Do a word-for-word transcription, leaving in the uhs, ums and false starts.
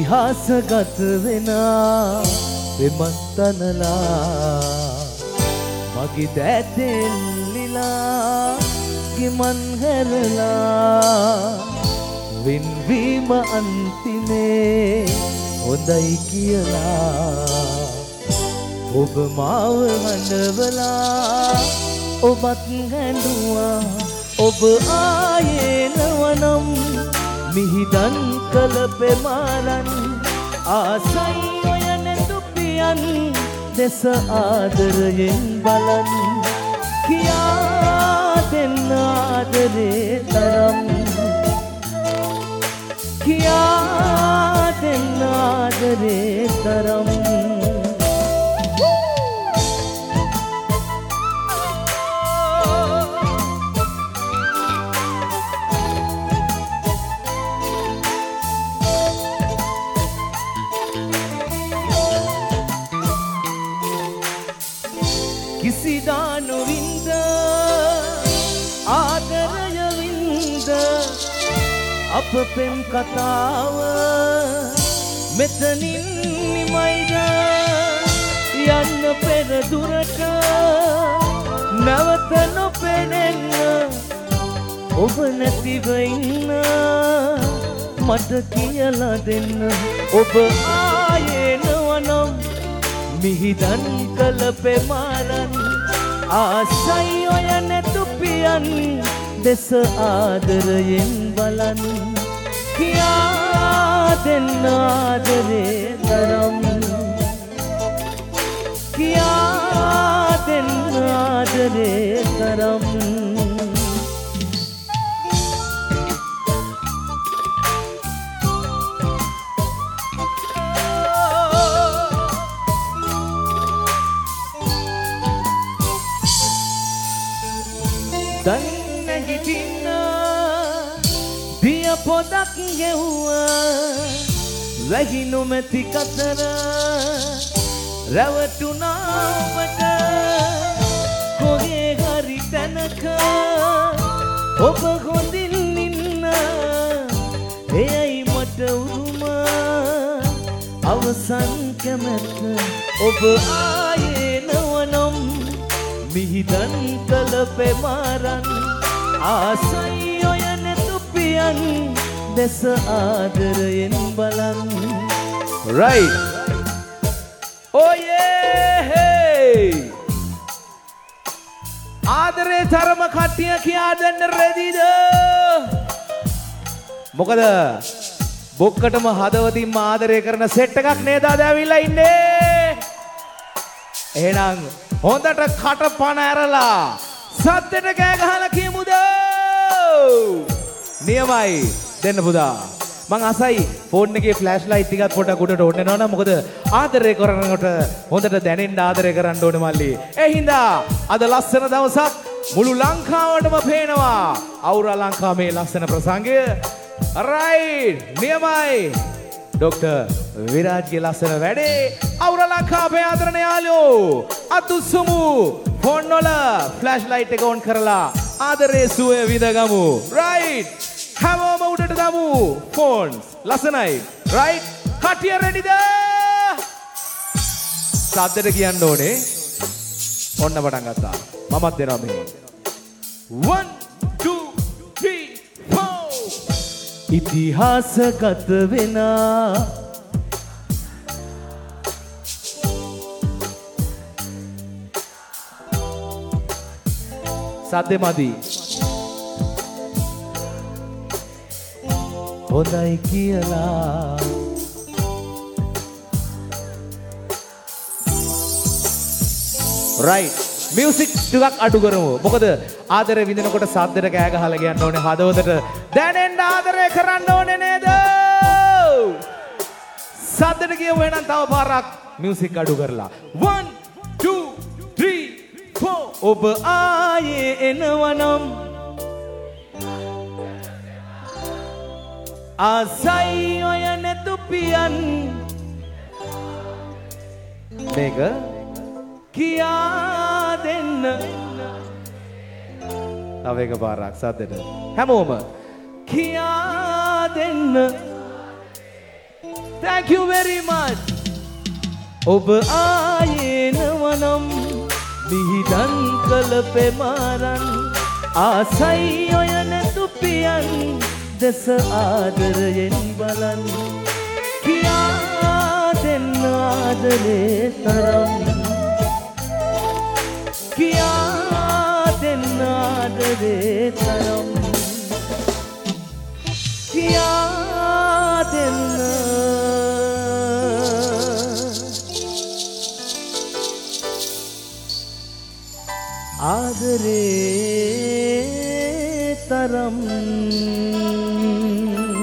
ඉතිහාසගත වෙනා වෙමත්තනලා මගේ දැතෙල්ලිලා ගිමන් හැරලා වින්වීම අන්තිමේ හොඳයි කියලා ඔබ මාව හඬවලා ඔබත් හැඬුවා ඔබ ආයේ නවනම් මිහිදන් කළ පෙමාරන් ආසයි ඔය නැතුපියන් දෙස ආදරයෙන් බලන් කියා දෙන්න ආදරේ තරම් කියා දෙන්න ආදරේ තරම් කිසිදානු වින්ද ආදරය වින්ද අප පෙම් කතාව මෙතනින් නිමයිද යන්න පෙර දුරට නැවත නොපෙනෙන්න ඔබ නැතිව ඉන්න මට කියලා දෙන්න ඔබ ආයේ නවනම් මිහිදන් කළ පෙමාරන් ආසයි ඔය නැතුපියන් දෙස ආදරයෙන් බලන් කියා දෙන්න ආදරේ තරම් කියා දෙන්න ආදරේ තරම් දන්න හිටින්න දිය පොදක් ගෙව්වා වැහි නොමැති කතර රැවටුණා ඔබට කොහේ හරි තැනක ඔබ හොඳින් ඉන්න එයයි මට උරුම අවසන් කැමැත්ත ඔබ ආයේ නවනම් මිහිදන් කළ පෙමාරන් ආසයි ඔය නැතුපියන් දෙස ආදරයෙන් බලන් right oh yeah ආදරේ තරම කට්ටිය කියා දෙන්න රෙදිද මොකද බොක්කටම හදවතින්ම ආදරය කරන සෙට් එකක් නේද අද ඇවිල්ලා ඉන්නේ එහෙනම් හොඳට කට පණ ඇරලා සද්දෙට කෑ ගහලා කියමුද නියමයි දෙන්න පුතා මං අසයි ෆෝන් එකේ ෆ්ලෑෂ් ලයිට් ටිකක් පොඩක් උඩට ඕන්න නෝනා මොකද ආදරය කරනකොට හොඳට දැනෙන්න ආදරය කරන්න ඕනේ මල්ලි ඒ හින්දා අද ලස්සන දවසක් මුළු ලංකාවටම පේනවා අවුරා ලංකාවේ ලස්සන ප්‍රසංගය රයිට් නියමයි ડોક્ટર විරාජ්ගේ ලස්සන වැඩේ අවුරා ලංකාවේ ආදරණීය යාළුවෝ අතුසුමු ෆෝන් වල ෆ්ලෑෂ් ලයිට් එක ඔන් කරලා ආදරේ සුවය විඳගමු රයිට් හැමෝම උඩට දාමු ෆෝන්ස් ලස්සනයි රයිට් කටිය රෙඩිද සද්දට කියන්න ඕනේ ඔන්න පටන් ගත්තා මමත් දෙනවා මෙහෙ one two three four ඉතිහාසගත වෙනා සද්දෙ මදි හොඳයි කියලා right මියුසික් ටිකක් අඩු කරමු මොකද ආදරය විඳිනකොට සද්දෙට කෑ ගහලා කියන්න ඕනේ හදවතට දැනෙන්න ආදරය කරන්න ඕනේ නේද සද්දෙට කියමු එහෙනම් තව පාරක් මියුසික් අඩු කරලා one two three four ඔබ ආයේ එනවනම් ආසයි ඔය නැතුපියන් මේක කියා දෙන්න තව එක පාරක් සද්දෙට හැමෝම කියා දෙන්න Thank you very much. ඔබ ආයේනවනම් මිහිදන් කළ පෙමාරන් ආසයි ඔය නැතුපියන් දස ආදරයෙන් බලන් කියා දෙන්න ආදරේ තරම් කියා දෙන්න ආදරේ තරම් කියා දෙන්න ආදරේ තරම්